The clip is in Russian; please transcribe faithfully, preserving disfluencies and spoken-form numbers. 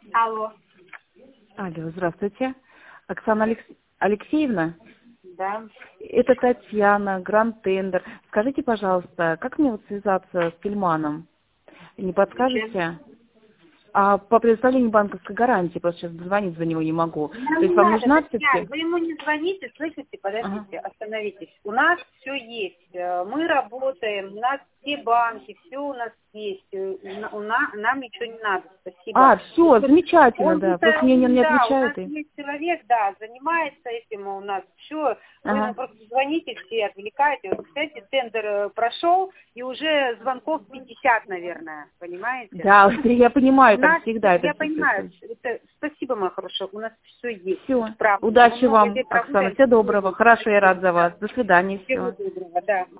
Алло. Алло, здравствуйте. Оксана Алекс... Алексеевна? Да. Это Татьяна, Гранд Тендер. Скажите, пожалуйста, как мне вот связаться с Тельманом? Не подскажете? А по предоставлению банковской гарантии, просто сейчас звонить за него не могу. Нам То есть не вам надо, нужна Татьяна, все-таки? вы ему не звоните, слышите, подождите, Ага. остановитесь. У нас все есть, э, мы работаем, у нас все банки, все у нас есть, э, на- у на- нам ничего не надо, спасибо. А, все, замечательно, Он да. тут, Просто мне не, не да, у нас отвечают. И... есть человек, да, занимается этим у нас, все, вы ему Ага. просто звоните все, отвлекаете. Вот, кстати, тендер э, прошел, и уже звонков пятьдесят, наверное, понимаете? Да, я понимаю, У там нас, всегда это я все понимаю, происходит. это, спасибо, моя хорошая, у нас все есть, Все. правда. Мы Удачи много вам, лет Оксана. работаем, Всего всё доброго. есть. Хорошо, я рад за вас. До свидания. Всего Все. доброго, да.